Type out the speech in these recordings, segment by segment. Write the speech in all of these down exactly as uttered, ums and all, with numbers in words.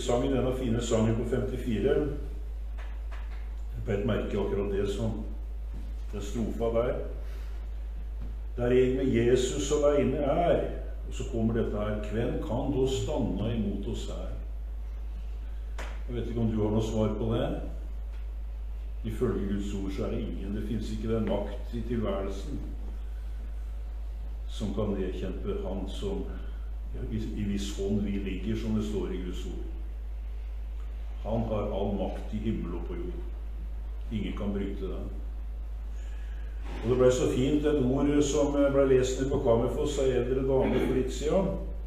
sang i denne fine sangen på femtifire. Jeg vet merke akkurat det som den strofa der. Der jeg med Jesus alene er, og så kommer dette her, hvem kan da stanna imot oss her? Jeg vet ikke om du har noe svar på det. Ifølge Guds ord så er det ingen. Det finnes ikke den makt i tilværelsen som kan nedkjempe han som i, i viss hånd vi ligger, som det står i Guds ord. Han har all makt i himmel og på jord. Ingen kan bryte den. Og det ble så fint et ord som ble lest på Kammerfoss av eldre dame for litt siden.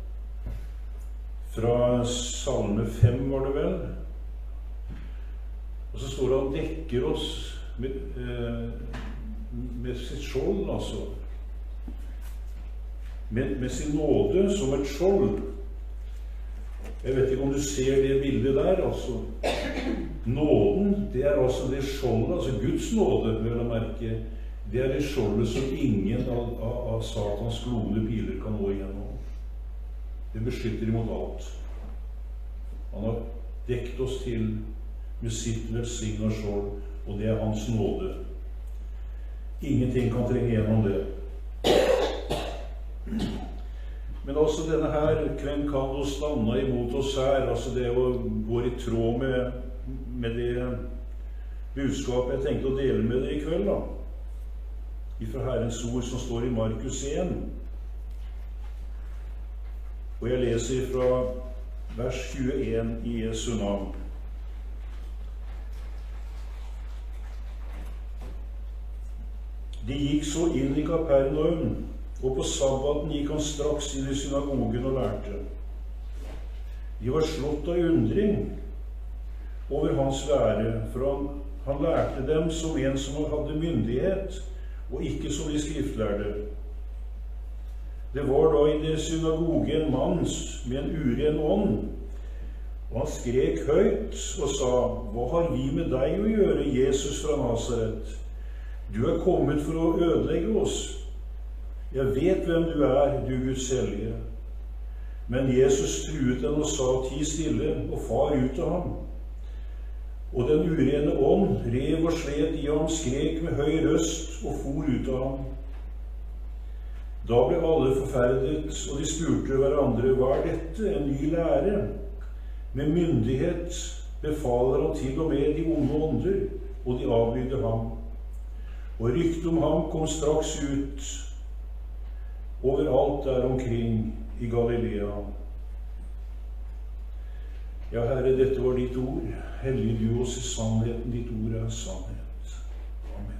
Fra Salme fem var det vel. Og så står det han dekker oss med, eh, med sitt skjold, altså. Med, med sin nåde som et skjold. Jeg vet ikke om du ser det bildet der, altså. Nåden, det er altså det skjoldet, altså Guds nåde, vil jeg merke. Det er det skjoldet som ingen av, av, av Satans glode piler kan nå igjennom. Det beskytter imot alt. Han har dekt oss til med sitt velsigna skjold, og det er hans nåde. Ingenting kan trenge gjennom det. Men altså denne her, hvem kan da stande imot oss her? Altså det går i tråd med, med det budskapet jeg tenkte å dele med dere i kveld da. Ifra Herrens ord som står i Markus en. Og jeg leser fra vers tjueen i Jesu navn. De gikk så inn i Kapernaum, og på sabbaten gikk han straks inn i synagogen og lærte. De var slått av undring over hans lære, for han, han lærte dem som en som hadde myndighet, og ikke som de skriftlærde. Det var da i deres synagoge en mann med en uren ånd, og han skrek høyt og sa, «Hva har vi med deg å gjøre, Jesus fra Nazaret? Du er kommet for å ødelegge oss. Jeg vet hvem du er, du Guds hellige.» Men Jesus truet den og sa, «Ti stille, og far ut av ham.» Og den urene ånd rev og slet i ham, skrek med høy røst og for ut av ham. Da ble alle forferdet, og de spurte hverandre, «Hva er dette? En ny lære? Med myndighet befaler han til og med de onde ånder, og de avlydde ham. Og ryktet om ham kom straks ut overalt der omkring i Galilea. Ja, Herre, dette var ditt ord. Hellig du oss i sannheten. Ditt ord er sannhet. Amen.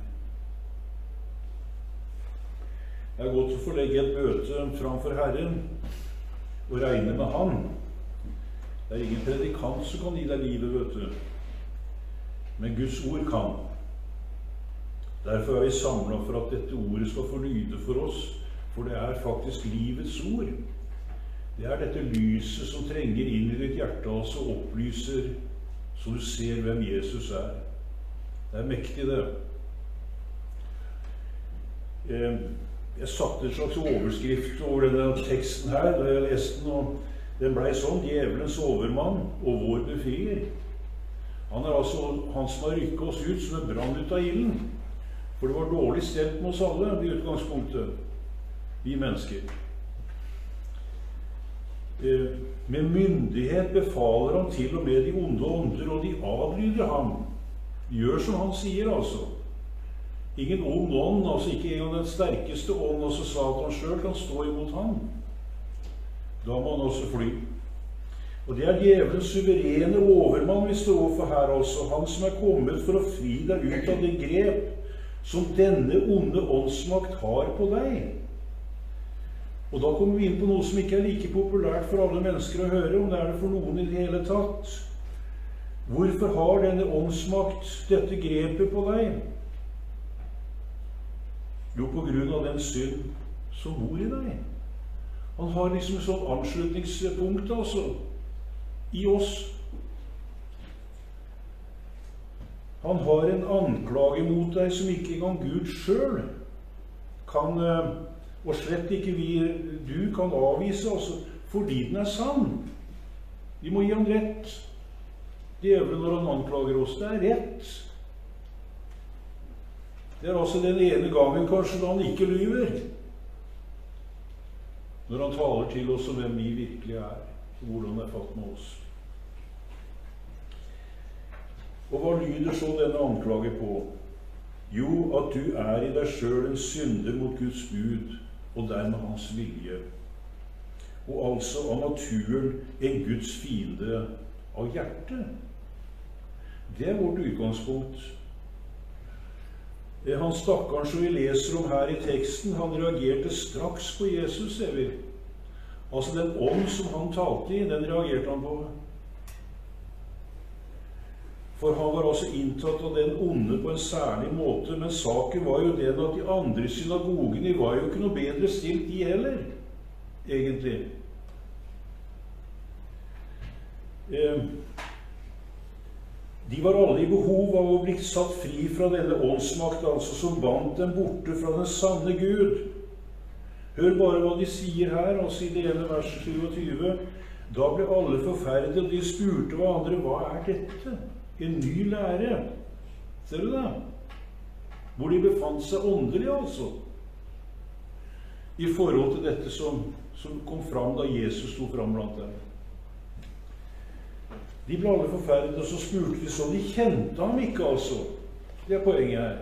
Det er godt å få legge et møte framfor Herren og regne med Han. Det er ingen predikant som kan gi deg livet, vet du. Men Guds ord kan. Derfor er vi samlet for at dette ordet skal få lyde for oss, for det er faktisk livets ord. Det er dette lyset som trenger inn i ditt hjerte, og så opplyser, så du ser hvem Jesus er. Det er mektig, det. Jeg satte en slags overskrift over denne teksten her, da jeg leste den, og den ble sånn, «Djevelens overmann og vår befrier». Han er altså han som har rykket oss ut som en brann ut av ilden. For det var dårlig stelt med oss alle i utgangspunktet, vi mennesker. Med myndighet befaler han til og med de onde ånder, og de adlyder ham. Gjør som han sier, altså. Ingen ond ånd, altså ikke en av den sterkeste ånd, altså Satan selv kan stå imot ham. Da må han også fly. Og det er djevelens suverene overmann vi står for her, altså. Han som er kommet for å fri deg ut av det grep som denne onde åndsmakt har på deg. Og da kommer vi inn på noe som ikke er like populært for alle mennesker å høre, om det er det for noen i det hele tatt. Hvorfor har denne åndsmakt dette grepet på deg? Jo, på grunn av den synd som bor i deg. Han har liksom et sånt anslutningspunkt, altså, i oss. Han har en anklage mot deg som ikke engang Gud selv kan, og slett ikke vi, du kan avvise, altså, fordi den er sann. Vi må gi han rett. Djevelen når han anklager oss, det er rett. Det er altså den ene gangen kanskje da han ikke lyver. Når han taler til oss om hvem vi virkelig er, og hvordan det er fatt med oss. Og hva lyder så denne anklage på? Jo, at du er i deg selv en synder mot Guds bud, og dermed hans vilje. Og altså av naturen en Guds fiende av hjertet. Det er vårt utgangspunkt. Han stakkaren som vi leser om her i teksten, han reagerte straks på Jesus, ser vi. Altså den ånd som han talte i, den reagerte han på. For han var altså inntatt av den onde på en særlig måte, men saken var jo den at de andre synagogene var jo ikke noe bedre stilt de heller, egentlig. Eh, De var alle i behov av å bli satt fri fra denne åndsmakt, altså som bandt dem borte fra den sanne Gud. Hør bare hva de sier her, altså i det ene verset tjuesyv. Da ble alle forferdet, og de spurte hverandre, hva er dette? En ny lære. Ser du det? Hvor de befant seg åndelig, altså. I forhold til dette som, som kom fram da Jesus sto fram blant dem. De ble alle forferdet, og så spurte de sånn. De kjente ham ikke, altså. Det er poenget her.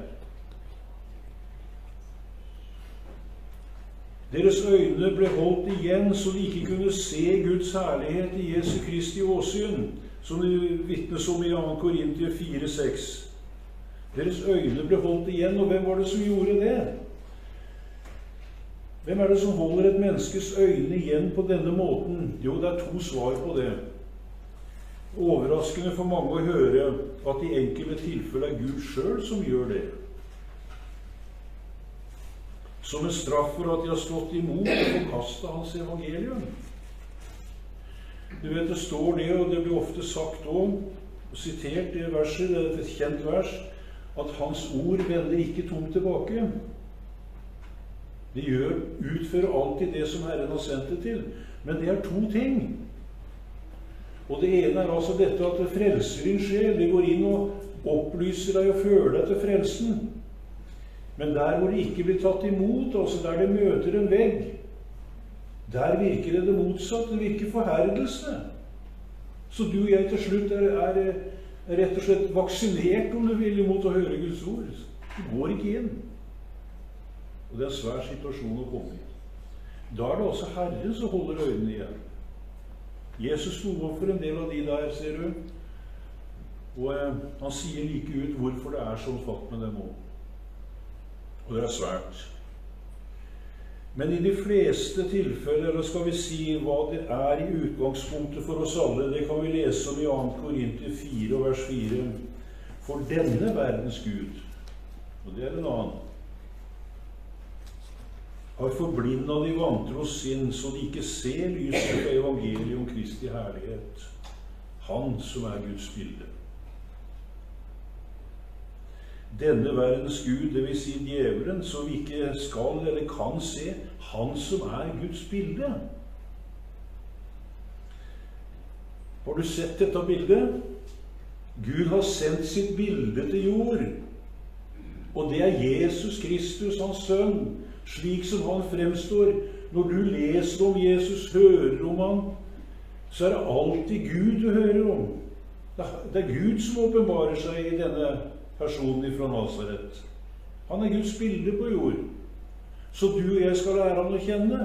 Deres øyne ble holdt igjen, så de ikke kunne se Guds herlighet i Jesu Kristi åsyn, som det vitnes om i andre Korintier fire seks. Deres øyne ble holdt igjen, og hvem var det som gjorde det? Hvem er det som holder et menneskes øyne igjen på denne måten? Jo, det er to svar på det. Overraskende for mange å høre at i enkelte tilfeller er Gud selv som gjør det. Som en straff for at de har stått imot og forkastet hans evangelium. Du vet, det står det, og det blir ofte sagt også, sitert i verset, det er et kjent vers, at hans ord vender ikke tomt tilbake. De gjør, utfører alltid det som Herren har sendt det til. Men det er to ting. Og det ene er altså dette at det frelser din sjel. Det går inn og opplyser deg og fører deg til frelsen. Men der hvor det ikke blir tatt imot, altså der det møter en vegg, der virker det det motsatt. Det virker forherdelse. Så du og jeg til slutt er, er, er rett og slett vaksinert, om du vil, imot å høre Guds ord. Du går ikke inn. Og det er en svær situasjon å komme i. Da er det også Herren som holder øynene igjen. Jesus sto opp for en del av de der, ser du. Og eh, han sier like ut hvorfor det er sånn fatt med dem også. Og det er svært. Men i de fleste tilfeller, eller skal vi si hva det er i utgangspunktet for oss alle, det kan vi lese om i andre Korintier fire og vers fire. For denne verdens Gud, og det er en annen, har forblindet de vantros sinn, så de ikke ser lyset fra evangeliet om Kristi herlighet. Han som er Guds bilde. Denne verdens Gud, det vil si djevelen, så vi ikke skal eller kan se han som er Guds bilde. Har du sett dette bildet? Gud har sendt sitt bilde til jord. Og det er Jesus Kristus, hans sønn, slik som han fremstår. Når du leser om Jesus, hører om han, så er det alltid Gud du hører om. Det er Gud som åpenbarer seg i denne personen fra Nazaret. Han er Guds bilde på jord. Så du og jeg skal lære han å kjenne.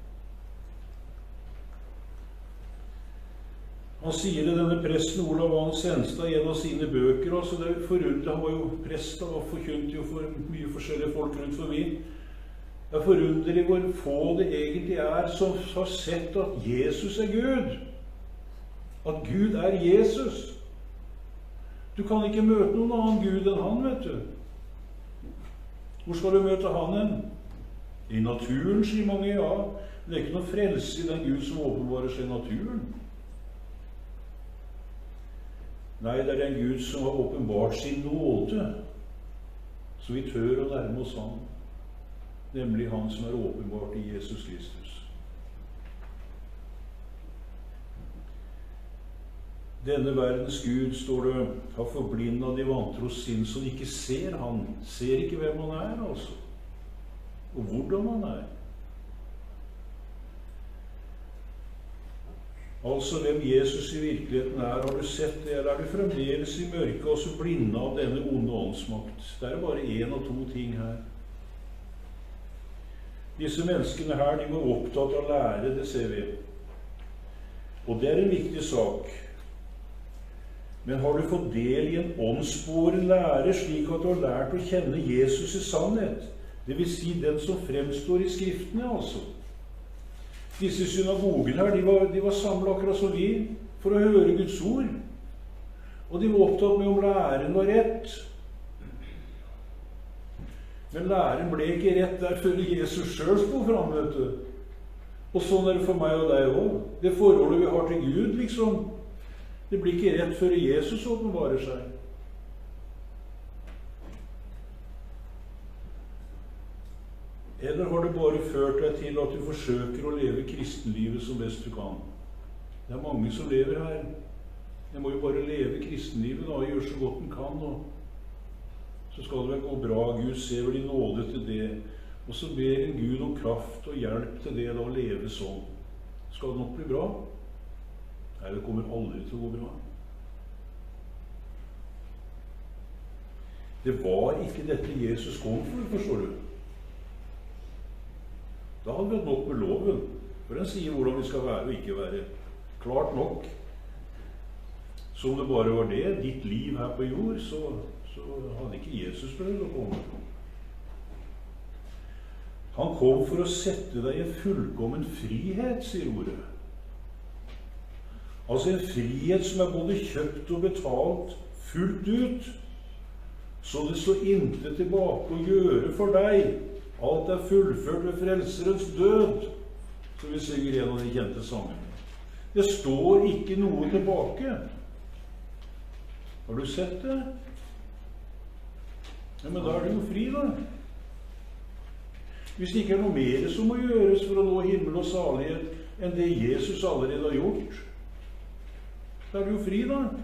Han sier det, denne presten Olav Vang Senstad, i en av sine bøker, altså det er forundret, han var jo prest og forkynte jo for mye forskjellige folk rundt forbi. Det er forunderlig hvor få det egentlig er som har sett at Jesus er Gud. At Gud er Jesus. Du kan ikke møte noen annen Gud enn han, vet du. Hvor skal du møte han hen? I naturen, sier mange, ja. Det er ikke noe frelse i den Gud som åpenbarer seg i naturen. Nei, det er den Gud som har åpenbart sin nåde, så vi tør å nærme oss han. Nemlig han som er åpenbart i Jesus Kristus. Denne verdens Gud, står det, har forblindet de vantros sinn, så de ikke ser han. Ser ikke hvem han er, altså. Og hvordan han er. Altså, hvem Jesus i virkeligheten er, har du sett det, eller er du fremdeles i mørket og så blindet av denne onde åndsmakt? Det er bare en og to ting her. Disse menneskene her, de var opptatt av å lære, det ser vi. Og det er en viktig sak. Men har du fått del i en åndsbåren lære, slik at du har lært å kjenne Jesus i sannhet? Det vil si den som fremstår i skriftene, altså. Disse synagogene her, de var, de var samlet akkurat som vi, for å høre Guds ord. Og de var opptatt med om læren var rett. Men læren ble ikke rett der før Jesus selv sto fram, vet du. Og sånn er det for meg og deg også. Det forholdet vi har til Gud, liksom, det blir ikke rett før Jesus åpenbarer seg. Eller har det bare ført deg til at du forsøker å leve kristenlivet som best du kan? Det er mange som lever her. Jeg må jo bare leve kristenlivet da, og gjøre så godt den kan. Og så skal det vel gå bra. Gud ser vel i nåde til det. Og så ber en Gud om kraft og hjelp til det da, å leve sånn. Skal det nok bli bra? Nei, det kommer aldri til å gå bra. Det var ikke dette Jesus kom for, forstår du. Da hadde vi hatt nok med loven, for den sier hvordan vi skal være og ikke være. Klart nok. Så om det bare var det, ditt liv her på jord, så, så hadde ikke Jesus prøvd å komme. Han kom for å sette deg i en fullkommen frihet, sier ordet. Altså en frihet som er både kjøpt og betalt fullt ut, så det står intet tilbake å gjøre for deg. Alt er fullført ved frelserens død, så vi synger en av de kjente sangene. Det står ikke noe tilbake. Har du sett det? Ja, men da er du jo fri, da. Hvis det ikke er noe mer som må gjøres for å nå himmel og salighet enn det Jesus allerede har gjort, da er du jo fri, da.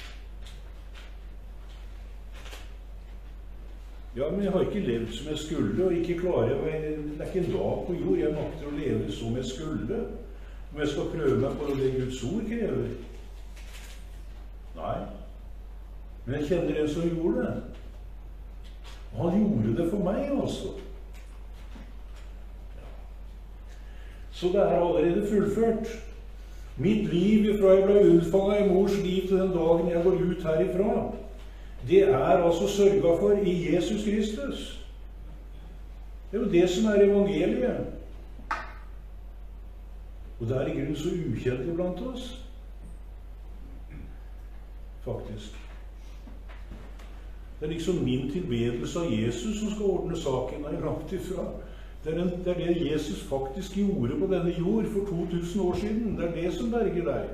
Ja, men jeg har ikke levd som jeg skulle, og ikke klarer jeg, det er ikke en dag på jord jeg makter å leve som jeg skulle, om jeg skal prøve meg på det Guds ord krever. Nei, men jeg kjenner en som gjorde det. Og han gjorde det for meg, altså. Så det er allerede fullført. Mitt liv ifra jeg ble unnfanget i mors liv til den dagen jeg går ut herifra, det er altså sørget for i Jesus Kristus. Det er jo det som er evangeliet. Og det er i grunnen så ukjent iblant oss. Faktisk. Det er liksom min tilbedelse av Jesus som skal ordne saken her langt ifra. Det er, en, det er det Jesus faktisk gjorde på denne jord for to tusen år siden. Det er det som berger deg.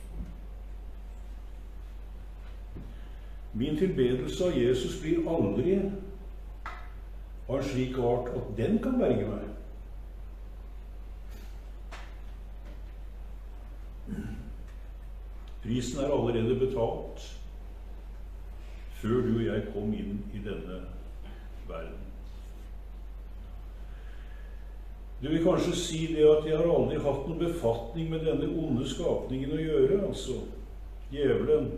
Min tilbedelse av Jesus blir aldri av en slik art at den kan berge meg. Prisen er allerede betalt før du og jeg kom inn i denne verden. Du vil kanskje si det at jeg har aldri hatt noen befatning med denne onde skapningen å gjøre, altså djevelen.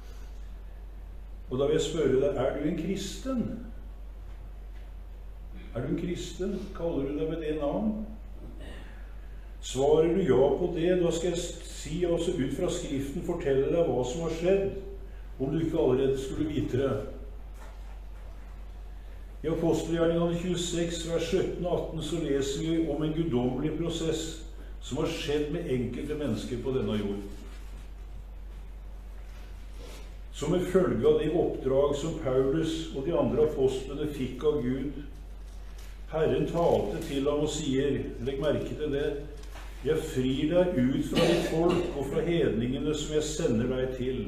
Og da vil jeg spørre deg, er du en kristen? Er du en kristen? Kaller du deg med det navn? Svarer du ja på det, da skal jeg si, altså ut fra Skriften, fortelle deg hva som har skjedd, om du ikke allerede skulle vite det. I Apostelgjerningene tjueseks, vers sytten og atten, så leser vi om en guddommelig prosess som har skjedd med enkelte mennesker på denne jord. Som en følge av de oppdrag som Paulus og de andre apostlene fikk av Gud. Herren talte til ham og sier, legg merke til det, jeg frir deg ut fra ditt folk og fra hedningene som jeg sender deg til,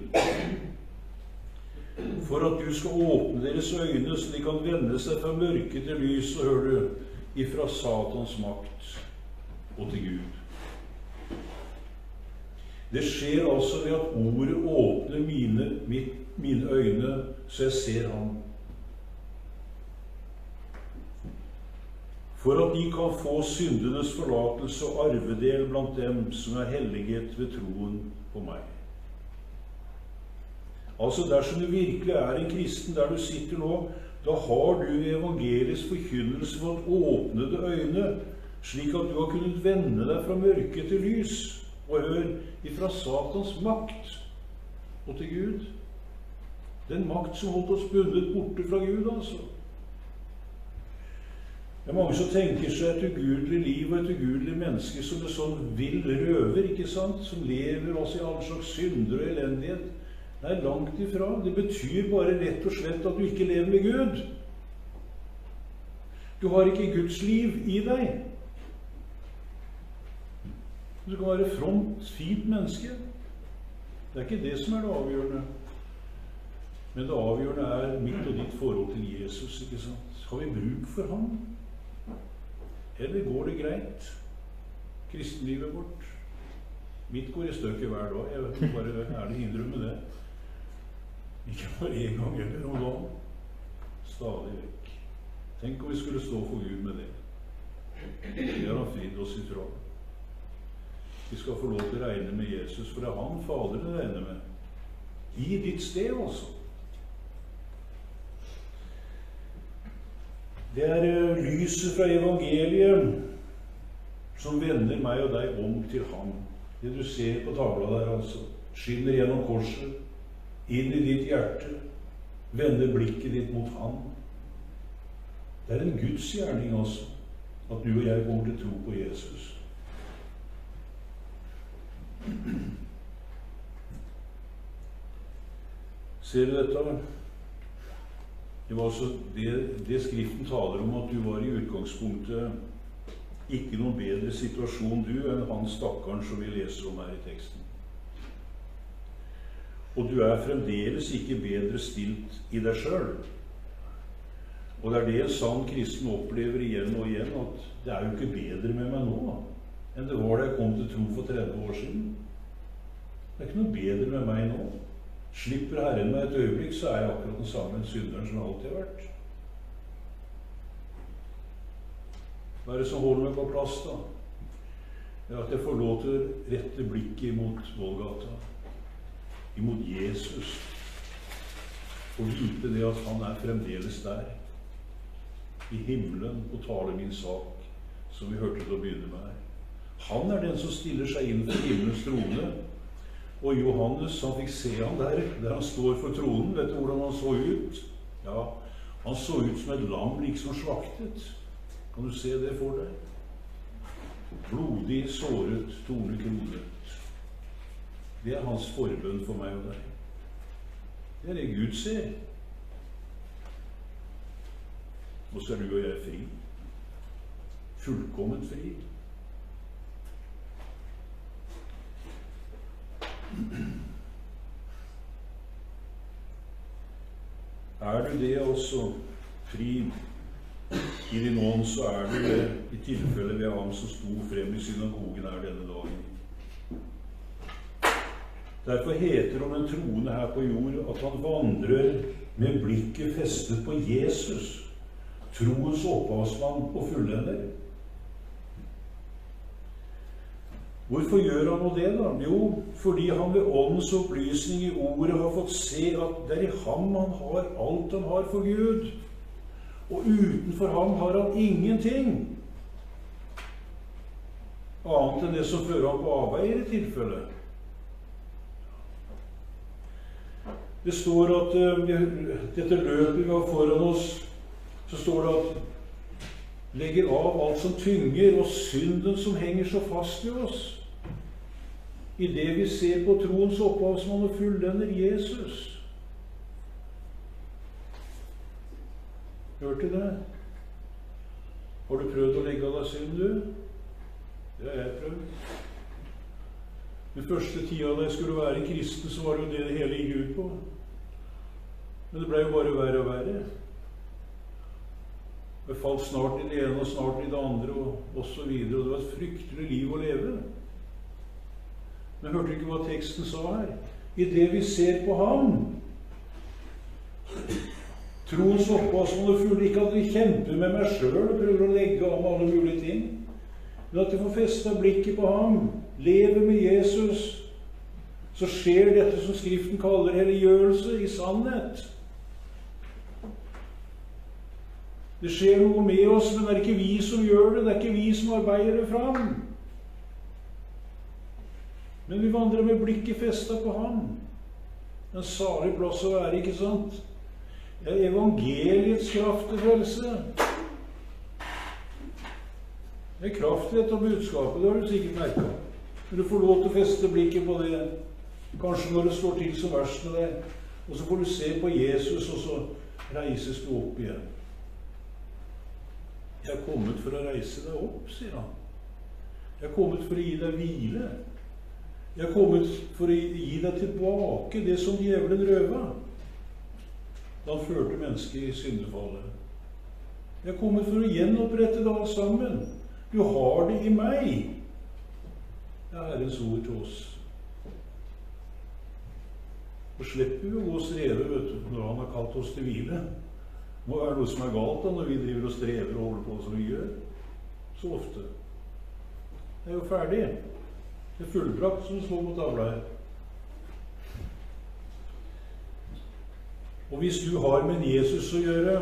for at du skal åpne deres øyne så de kan vende seg fra mørke til lys, og hør du, ifra Satans makt og til Gud. Det skjer altså ved at ordet åpner mine, mine øyne, så jeg ser ham. For at de kan få syndenes forlatelse og arvedel blant dem som er helliget ved troen på meg. Altså, dersom du virkelig er en kristen der du sitter nå, da har du evangeliets forkynnelse fått åpnede øyne, slik at du har kunnet vende deg fra mørke til lys, og hør, ifra Satans makt og til Gud. Den makt som holdt oss bundet borte fra Gud, altså. Det er mange som tenker seg et ugudelig liv og et ugudelig menneske som en sånn vill røver, ikke sant? Som lever også i alle slags synder og elendighet. Nei, langt ifra. Det betyr bare rett og slett at du ikke lever med Gud. Du har ikke Guds liv i deg. Du kan være fromt, fint menneske. Det er ikke det som er det avgjørende. Men det avgjørende er mitt og ditt forhold til Jesus, ikke sant? Har vi bruk for ham? Eller går det greit? Kristenlivet vårt. Mitt går i stykker hver dag. Jeg vil bare ærlig innrømme det. Ikke bare en gang eller noen dag. Stadig vekk. Tenk om vi skulle stå for Gud med det. Det har han fridd oss ifra. Vi skal få lov til å regne med Jesus, for det er han Faderen regner med. I ditt sted, altså. Det er lyset fra evangeliet som vender meg og deg om til ham. Det du ser på tavla der, altså, skinner gjennom korset, inn i ditt hjerte, vender blikket ditt mot ham. Det er en Guds gjerning, altså, at du og jeg går til tro på Jesus. Ser du dette? Det var altså det, det Skriften taler om, at du var i utgangspunktet ikke noen bedre situasjon du enn han stakkaren som vi leser om her i teksten. Og du er fremdeles ikke bedre stilt i deg selv. Og det er det en sann kristen opplever igjen og igjen, at det er jo ikke bedre med meg nå enn det var da jeg kom til tro for tretti år siden. Det er ikke noe bedre med meg nå. Slipper Herren meg et øyeblikk, så er jeg akkurat den samme synderen som jeg alltid har vært. Hva er det som holder meg på plass da? Det er at jeg får lov til å rette blikket imot Golgata, imot Jesus, og vite det at han er fremdeles der, i himmelen, og taler min sak, som vi hørte til å begynne med her. Han er den som stiller seg inn for himmelens trone, og Johannes, han fikk se han der, der han står for tronen. Vet du hvordan han så ut? Ja, han så ut som et lam liksom slaktet. Kan du se det for deg? Blodig, såret, tornekronet. Det er hans forbønn for meg og deg. Det er det Gud ser. Og så er du og jeg fri. Fullkomment fri. Er du det altså fri i din ånd, så er du det i tilfelle ved ham som sto frem i synagogen her denne dagen. Derfor heter det om en troende her på jord at han vandrer med blikket festet på Jesus, troens opphavsmann og fullender. Hvorfor gjør han nå det da? Jo, fordi han ved åndens opplysning i ordet har fått se at det er i ham han har alt han har for Gud. Og utenfor ham har han ingenting. Annet enn det som fører ham på avveier i tilfelle. Det står at uh, dette løpet vi har foran oss, så står det at legger av alt som tynger og synden som henger så fast i oss. I det vi ser på troens opphavsmann og fullender Jesus. Hørte det? Har du prøvd å legge av deg synd, du? Det har jeg prøvd. Den første tida da jeg skulle være en kristen, så var det jo det det hele gikk ut på. Men det ble jo bare verre og verre. Jeg falt snart i det ene og snart i det andre, og, og så videre. Og det var et fryktelig liv å leve. Men hørte ikke hva teksten sa her? I det vi ser på ham. Troens opphavsmann og fulle, ikke at vi kjemper med meg selv og prøver å legge om alle mulige ting, men at vi får festet blikket på ham, lever med Jesus, så skjer dette som Skriften kaller helliggjørelse i sannhet. Det skjer noe med oss, men det er ikke vi som gjør det, det er ikke vi som arbeider det fram. Men vi vandrer med blikket festet på ham. En salig plass å være, ikke sant? Det er evangeliets kraft til frelse. Det er kraft i dette budskapet, det har du sikkert merket. Men du får lov til å feste blikket på det, kanskje når det står til som verst med deg, og så får du se på Jesus, og så reises du opp igjen. Jeg er kommet for å reise deg opp, sier han. Jeg er kommet for å gi deg hvile. Jeg er kommet for å gi deg tilbake det som djevelen røva da han førte mennesket i syndefallet. Jeg er kommet for å gjenopprette det alt sammen. Du har det i meg. Det er Herrens ord til oss. Og slipper vi å gå og streve, vet du, når han har kalt oss til hvile. Det må være noe som er galt da, når vi driver og strever og holder på som vi gjør. Så ofte. Det er jo ferdig. Det er fullbrakt, som det står på tavla her. Og hvis du har med Jesus å gjøre,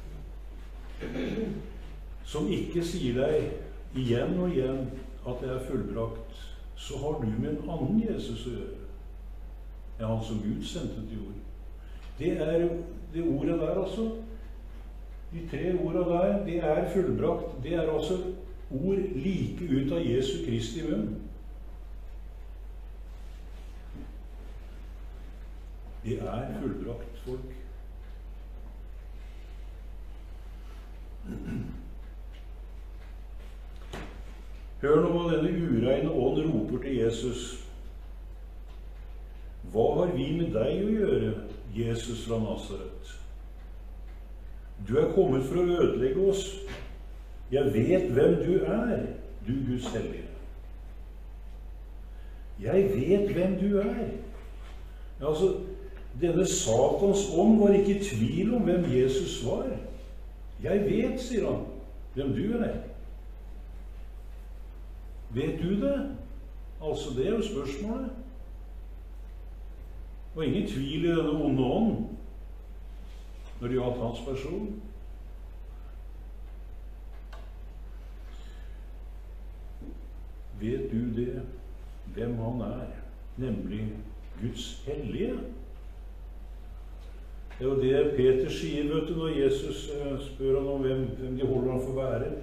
som ikke sier deg igjen og igjen at det er fullbrakt, så har du med en annen Jesus å gjøre. Det er han som Gud sendte til jord. Det er det ordet der, altså. De tre ordene der, det er fullbrakt. Det er altså ord like ut av Jesu Kristi munn. Det er fullbrakt, folk. Hør nå hva denne ureine ånd roper til Jesus. Hva har vi med deg å gjøre, Jesus fra Nazaret? Du er kommet for å ødelegge oss. Jeg vet hvem du er, du Guds hellige. Jeg vet hvem du er. Ja, altså, denne Satans ånd var ikke i tvil om hvem Jesus var. Jeg vet, sier han, hvem du er. Vet du det? Altså, det er jo spørsmålet. Det var ingen tvil i denne onde ånd når det gjaldt hans person. Vet du det, hvem han er, nemlig Guds hellige? Det er jo det Peter sier, vet du, når Jesus spør han om hvem, hvem de holder han for å være.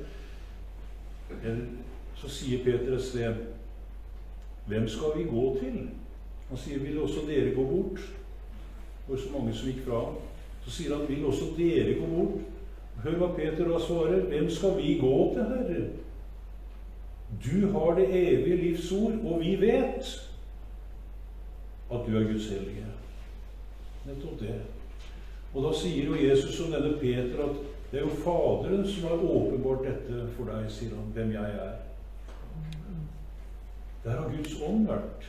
Så sier Peter et sted, hvem skal vi gå til? Han sier, vil også dere gå bort? Det var så mange som gikk fra ham. Så sier han, vil også dere gå bort? Hør hva Peter da svarer, hvem skal vi gå til, Herre? Du har det evige livsord, og vi vet at du er Guds hellige. Nettopp det. Og da sier jo Jesus om denne Peter at det er jo Faderen som har åpenbart dette for deg, sier han, hvem jeg er. Der har Guds ånd vært.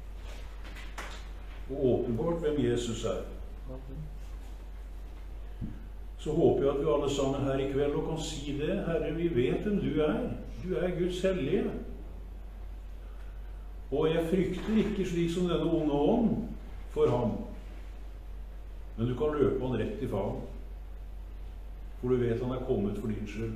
Og åpenbart hvem Jesus er. Så håper jeg at vi alle sammen her i kveld kan si det. Herre, vi vet hvem du er. Du er Guds hellige. Og jeg frykter ikke slik som denne onde ånd for ham. Men du kan løpe han rett i favn. For du vet han er kommet for din skyld.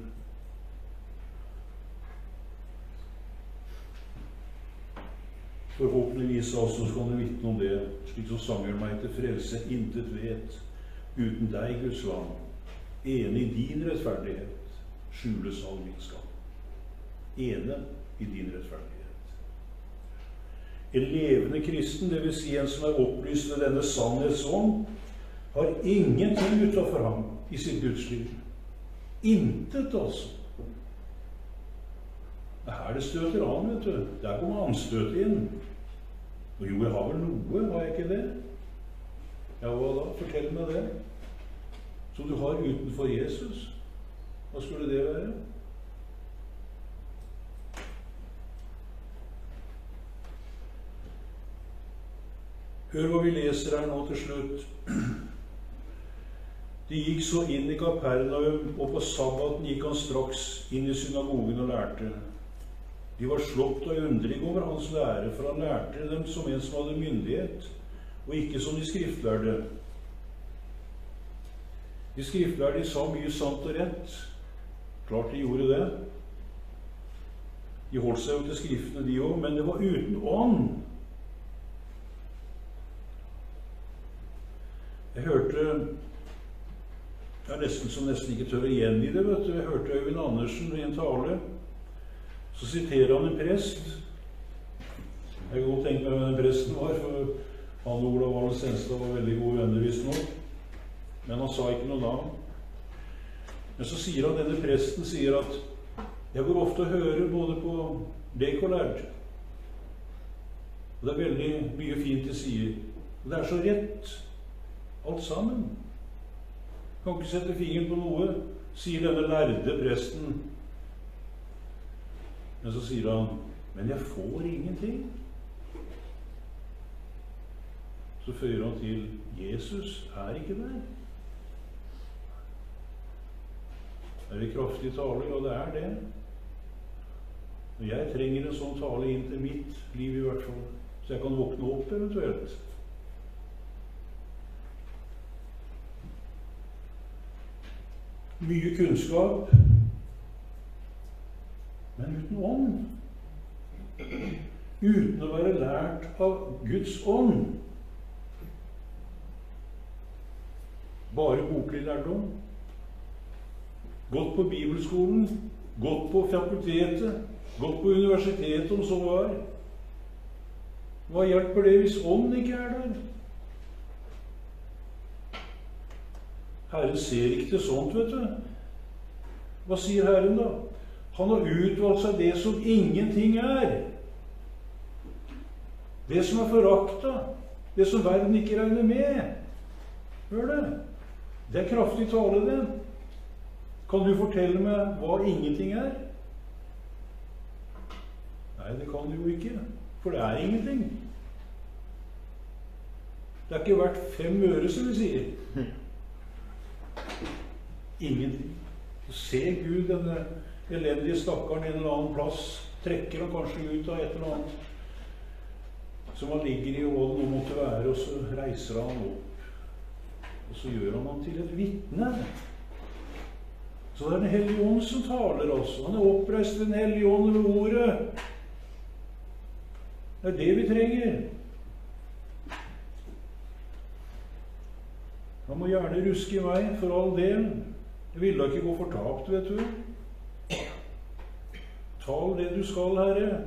Forhåpentligvis altså kan du vitne om det, slik som sangeren meg til frelse intet vet, uten deg, Guds land, ene i din rettferdighet, skjules all min skam. Ene i din rettferdighet. En levende kristen, det vil si en som er opplyst ved denne sannhetsånd, har ingenting utenfor ham i sitt gudsliv. Intet, altså. Det er her det støter an, vet du. Der kommer anstøtet inn. Og jo, jeg har vel noe, har jeg ikke det? Ja, hva da? Fortell meg det. Så du har utenfor Jesus. Hva skulle det være? Hør hva vi leser her nå til slutt. De gikk så inn i Kapernaum, og på sabbaten gikk han straks inn i synagogen og lærte. De var slått av undring over hans lære, for han lærte dem som en som hadde myndighet, og ikke som de skriftlærde. De skriftlærde sa mye sant og rett. Klart de gjorde det. De holdt seg jo til skriftene, de også, men det var uten ånd. Jeg hørte, jeg er nesten som nesten ikke tør igjen i det, vet du. Jeg hørte Øyvind Andersen i en tale. Så siterer han en prest. Jeg kan godt tenke meg hvem den presten var, for han og Olav Wahl Senstad var veldig gode venner, visstnok. Men han sa ikke noe navn. Men så sier han, denne presten sier at jeg går ofte og hører både på lek og lærd. Og det er veldig mye fint de sier. Og det er så rett, alt sammen. Kan ikke sette fingeren på noe, sier denne lærde presten. Men så sier han, men jeg får ingenting. Så fører han til, Jesus er ikke der. Er det kraftig tale? Ja, det er det. Og jeg trenger en sånn tale inn til mitt liv i hvert fall, så jeg kan våkne opp eventuelt. Mye kunnskap, men uten ånd. Uten å være lært av Guds ånd. Bare boklig lærdom. Gått på bibelskolen, gått på fakultetet, gått på universitetet om så var. Hva hjelper det hvis ånden ikke er der? Herren ser ikke til sånt, vet du. Hva sier Herren da? Han har utvalgt seg det som ingenting er. Det som er forakta. Det som verden ikke regner med. Hør det. Det er kraftig tale, det. Kan du fortelle meg hva ingenting er? Nei, det kan du jo ikke, for det er ingenting. Det er ikke verdt fem øre, som vi sier. Ingenting. Så ser Gud denne elendige stakkaren en eller annen plass, trekker han kanskje ut av et eller annet som han ligger i og nå måtte være, og så reiser han opp. Og så gjør han han til et vitne. Så det er den hellige ånd som taler også. Han er oppreist ved den hellige ånd ved ordet. Det er det vi trenger. Han må gjerne ruske i meg, for all del. Jeg vil da ikke gå fortapt, vet du. Tal det du skal, Herre.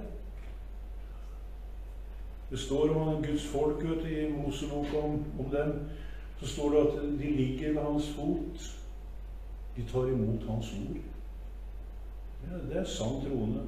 Det står om Guds folk, vet du, i Mosebok om, om dem. Så står det at de ligger ved hans fot. De tar imot hans ord. Ja, det er sann troende.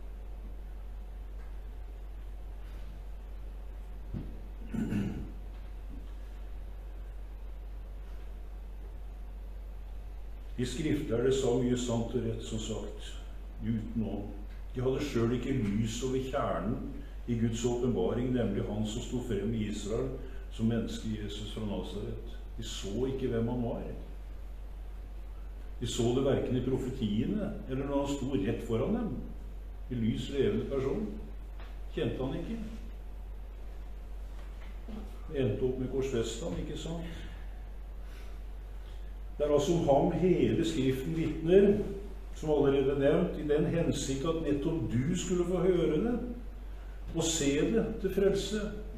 De skriftlærde sa mye sant og rett, som sagt, uten ånd. De hadde selv ikke lys over kjernen i Guds åpenbaring, nemlig han som sto frem i Israel som menneske Jesus fra Nazaret. De så ikke hvem han var. De så det hverken i profetiene, eller når han sto rett foran dem. I lys, levende person. Kjente han ikke. Endte opp med korsfestet, ikke sant? Det er altså om ham hele skriften vitner, som allerede nevnt, i den hensikt at nettopp du skulle få høre det, og se det til frelse.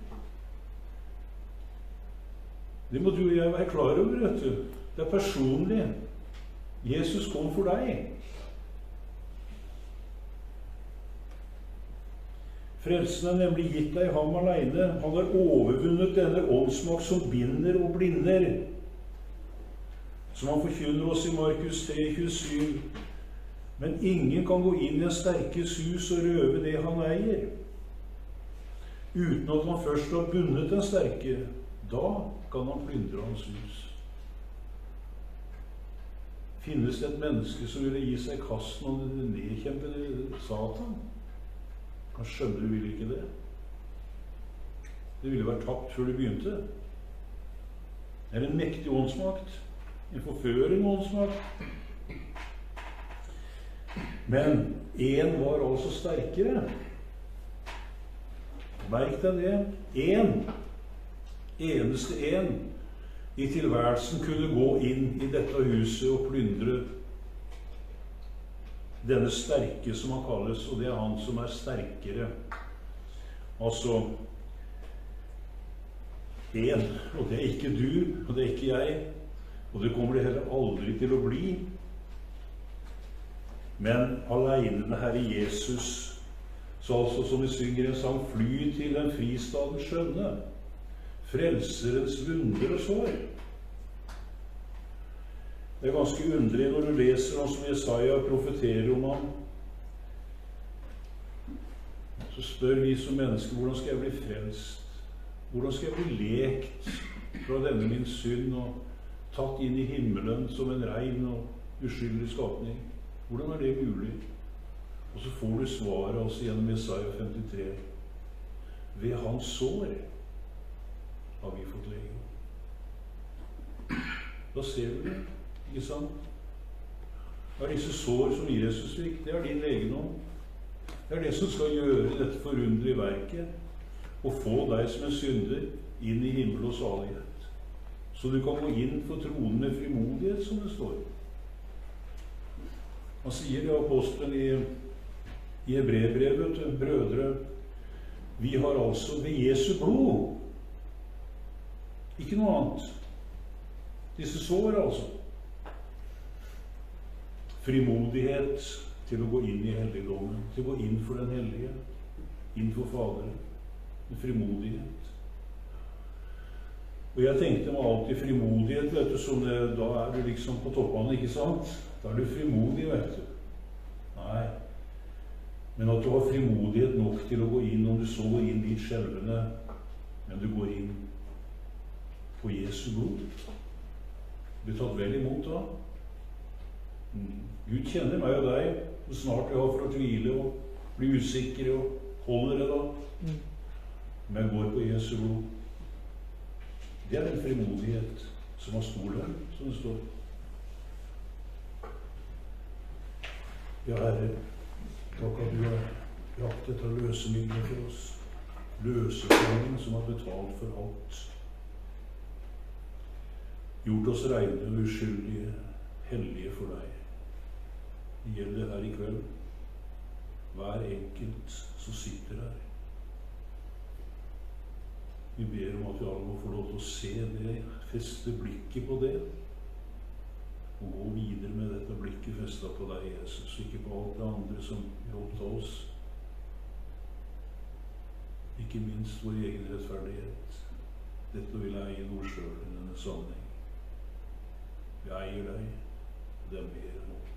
Det må du og jeg være klar over, vet du. Det er personlig. Jesus kom for deg. Frelsen er nemlig gitt deg ham alene. Han har overvunnet denne åndsmakt som binder og blinder, som han forkynner oss i Markus tre tjuesju. Men ingen kan gå inn i en sterkes hus og røve det han eier, uten at han først har bundet den sterke. Da kan han plyndre hans hus. Finnes det et menneske som ville gi seg i kast når det nedkjempede Satan? Han skjønner du vil ikke det. Det ville vært tapt før det begynte. Det er en mektig åndsmakt. En forførende åndsmakt. Men én var altså sterkere. Merk deg det. Én, eneste én, i tilværelsen kunne gå inn i dette huset og plyndre denne sterke som han kalles, og det er han som er sterkere. Altså én, og det er ikke du, og det er ikke jeg, og det kommer det heller aldri til å bli. Men alene med Herre Jesus, så altså som vi synger en sang, fly til en fristaden skjønne, frelserens vunder og sår. Det er ganske underlig når du leser noe som Jesaja profeterer om ham. Så spør vi som mennesker, hvordan skal jeg bli frelst? Hvordan skal jeg bli lekt fra denne min synd og tatt inn i himmelen som en rein og uskyldig skapning? Hvordan er det mulig? Og så får du svaret også gjennom Jesaja femtitre. Ved hans sår har vi fått lege. Da ser du det, ikke sant? Det er disse sår som Jesus fikk, det er din legedom. Det er det som skal gjøre dette forunderlige verket, og få deg som en synder inn i himmel og salighet. Så du kan gå inn for tronen med frimodighet, som det står. Han sier det, apostelen i, i Hebreerbrevet, brødre, vi har altså ved Jesu blod, ikke noe annet, disse sår altså, frimodighet til å gå inn i helligdommen, til å gå inn for den hellige, inn for Faderen, med frimodighet. Og jeg tenkte meg alltid frimodighet, vet du, som det, da er du liksom på toppene, ikke sant? Da er du frimodig, vet du. Nei. Men at du har frimodighet nok til å gå inn, om du så går inn litt skjelvende, men du går inn på Jesu blod. Du blir tatt vel imot da. Mm. Gud kjenner meg og deg, hvor snart vi har for å tvile og bli usikre og holder det da. Mm. Men går på Jesu blod. Det er en frimodighet som har stor lønn, som det står. Ja, Herre, takk at du har brakt dette løsemiddelet for oss. Løsekongen som har betalt for alt. Gjort oss reine og uskyldige, hellige for deg. Det gjelder her i kveld. Hver enkelt som sitter her. Vi ber om at vi alle må få lov til å se det, feste blikket på det, og gå videre med dette blikket festet på deg, Jesus, ikke på alt det andre som rådte oss. Ikke minst vår egen rettferdighet. Dette vil jeg eie noe selv i denne sammenheng. Vi eier deg, og det er mer enn nok.